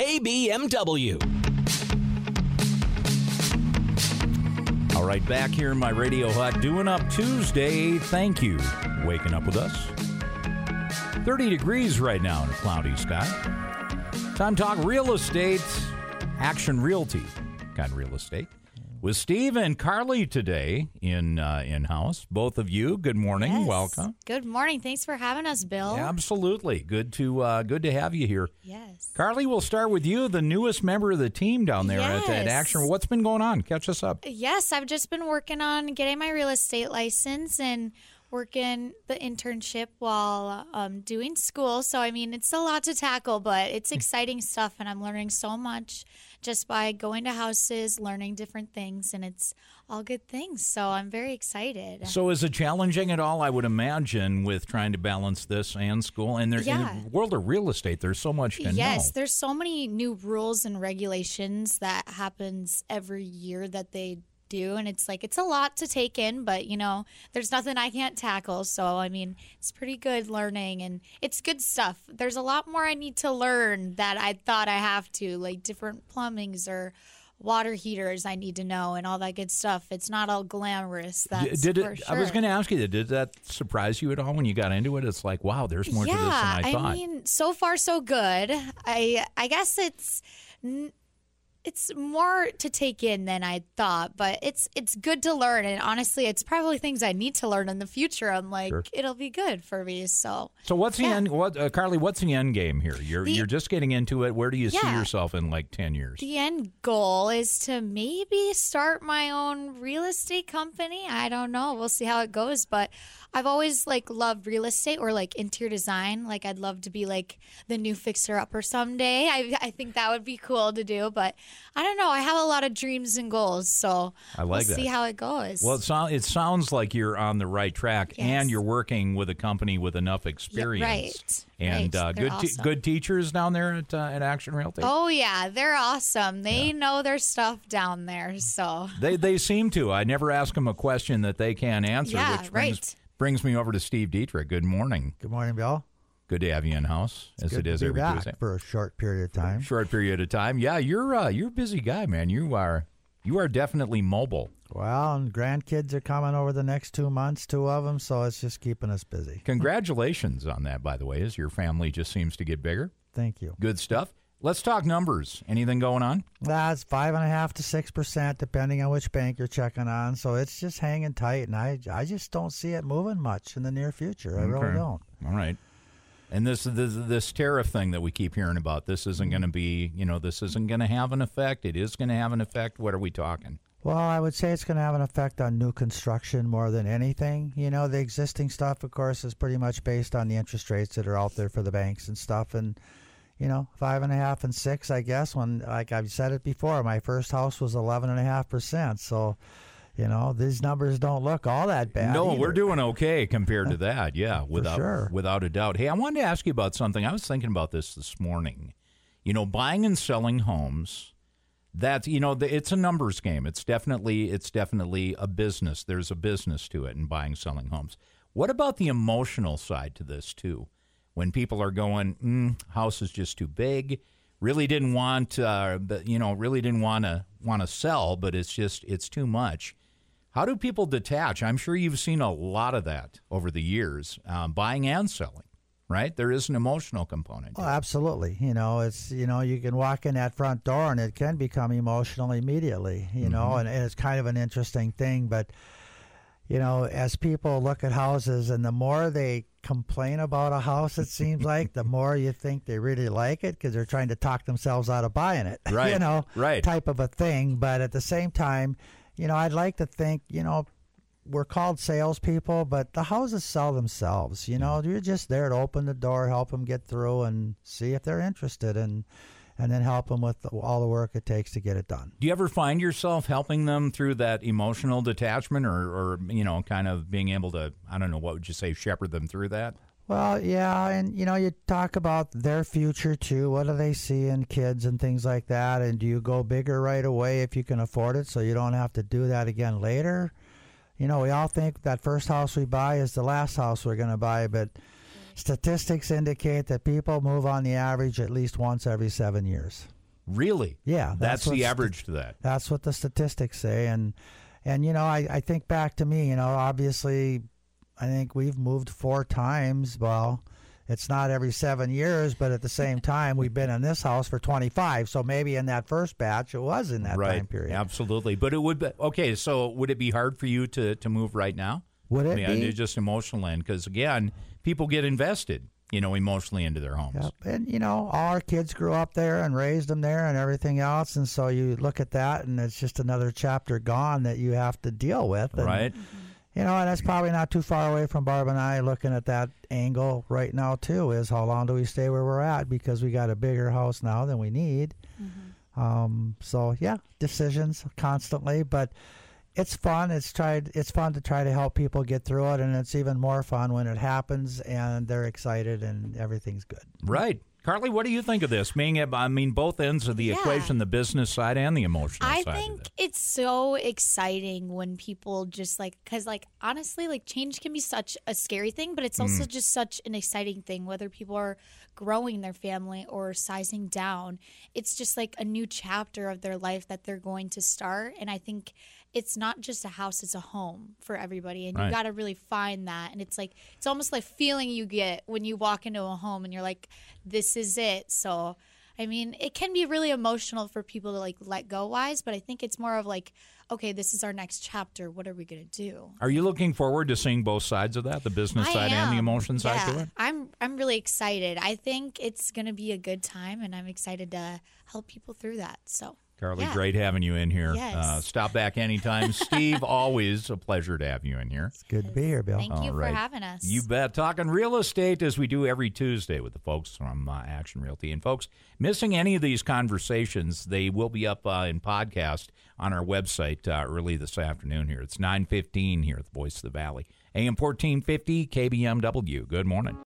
KBMW. All right, back here in my radio hut, doing up Tuesday. Thank you for waking up with us. 30 degrees right now in a cloudy sky. Time to talk real estate, Action Realty kind of real estate. With Steve and Carly today in-house. Both of you, good morning. Yes. Welcome. Good morning. Thanks for having us, Bill. Absolutely. Good to have you here. Yes. Carly, we'll start with you, the newest member of the team down there at Action. What's been going on? Catch us up. Yes, I've just been working on getting my real estate license and working the internship while doing school. So, I mean, it's a lot to tackle, but it's exciting stuff, and I'm learning so much just by going to houses, learning different things, and it's all good things. So I'm very excited. So is it challenging at all, I would imagine, with trying to balance this and school? And in the world of real estate, there's so much to know. Yes, there's so many new rules and regulations that happens every year that they do, and it's a lot to take in, but there's nothing I can't tackle. So I mean, it's pretty good learning, and it's good stuff. There's a lot more I need to learn that I thought I have to, like different plumbings or water heaters I need to know and all that good stuff. It's not all glamorous. That's for sure. I was going to ask you, did that surprise you at all when you got into it? It's like, wow, there's more to this than I thought. I mean, so far so good. I guess it's more to take in than I thought, but it's good to learn. And honestly, it's probably things I need to learn in the future. I'm like, It'll be good for me. So what's the end? Carly, what's the end game here? You're just getting into it. Where do you see yourself in like 10 years? The end goal is to maybe start my own real estate company. I don't know. We'll see how it goes. But I've always loved real estate or interior design. I'd love to be the new fixer-upper someday. I think that would be cool to do. But I don't know. I have a lot of dreams and goals, so we'll see how it goes. Well, it sounds like you're on the right track, and you're working with a company with enough experience. Yeah, right. And good teachers down there at Action Realty. Oh yeah, they're awesome. They know their stuff down there. So they seem to. I never ask them a question that they can't answer. Yeah, which brings me over to Steve Dietrich. Good morning. Good morning, Bill. Good to have you in house, as it is every Tuesday. For a short period of time. Yeah, you're a busy guy, man. You are definitely mobile. Well, and grandkids are coming over the next 2 months, 2 of them, so it's just keeping us busy. Congratulations on that, by the way, as your family just seems to get bigger. Thank you. Good stuff. Let's talk numbers. Anything going on? That's 5.5% to 6%, depending on which bank you're checking on. So it's just hanging tight, and I just don't see it moving much in the near future. I really don't. All right. And this tariff thing that we keep hearing about, this isn't going to be, this isn't going to have an effect. It is going to have an effect. What are we talking? Well, I would say it's going to have an effect on new construction more than anything. The existing stuff, of course, is pretty much based on the interest rates that are out there for the banks and stuff. And 5.5% and 6%, I guess. When, like I've said it before, my first house was 11.5%. So, these numbers don't look all that bad. No, either. We're doing okay compared to that. Yeah, sure. Without a doubt. Hey, I wanted to ask you about something. I was thinking about this morning. Buying and selling homes. That's it's a numbers game. It's definitely a business. There's a business to it in buying, selling homes. What about the emotional side to this too? When people are going, house is just too big. Really didn't want to sell, but it's too much. How do people detach? I'm sure you've seen a lot of that over the years, buying and selling, right? There is an emotional component. Oh, absolutely. It's, you can walk in that front door and it can become emotional immediately, and it's kind of an interesting thing. But, as people look at houses and the more they complain about a house, it seems like, the more you think they really like it because they're trying to talk themselves out of buying it, right. Type of a thing. But at the same time, I'd like to think, we're called salespeople, but the houses sell themselves. You're just there to open the door, help them get through, and see if they're interested, and then help them with all the work it takes to get it done. Do you ever find yourself helping them through that emotional detachment, or kind of being able to, I don't know, what would you say, shepherd them through that? Well, yeah, and you talk about their future too. What do they see in kids and things like that? And do you go bigger right away if you can afford it, so you don't have to do that again later? We all think that first house we buy is the last house we're going to buy, but Statistics indicate that people move on the average at least once every 7 years. Really? Yeah. That's the average to that. That's what the statistics say. And I think back to me, obviously, I think we've moved 4 times. Well, it's not every 7 years, but at the same time, we've been in this house for 25. So maybe in that first batch, it was in that time period. Absolutely. But it would be, okay, so would it be hard for you to move right now? Would it be? Just emotional end, because, again, people get invested, emotionally into their homes. Yep. And, all our kids grew up there and raised them there and everything else. And so you look at that, and it's just another chapter gone that you have to deal with. And, right. And that's probably not too far away from Barb and I looking at that angle right now, too, is how long do we stay where we're at, because we got a bigger house now than we need. So, yeah, decisions constantly. But it's fun. It's fun to try to help people get through it, and it's even more fun when it happens and they're excited and everything's good. Right. Carly, what do you think of this? Both ends of the equation, the business side and the emotional side. I think it's so exciting when people just because honestly, change can be such a scary thing, but it's also just such an exciting thing, whether people are growing their family or sizing down. It's just a new chapter of their life that they're going to start. And I think it's not just a house, it's a home for everybody. And you got to really find that. And it's it's almost like feeling you get when you walk into a home and you're like, this is it. So, it can be really emotional for people to let go wise, but I think it's more of okay, this is our next chapter. What are we going to do? Are you looking forward to seeing both sides of that, the business side and the emotion side to it? I'm really excited. I think it's going to be a good time, and I'm excited to help people through that. So, Carly, great having you in here. Yes. Stop back anytime. Steve, always a pleasure to have you in here. It's good to be here, Bill. Thank you for having us. You bet. Talking real estate as we do every Tuesday with the folks from Action Realty. And folks, missing any of these conversations, they will be up in podcast on our website early this afternoon here. It's 9:15 here at the Voice of the Valley. AM 1450 KBMW. Good morning.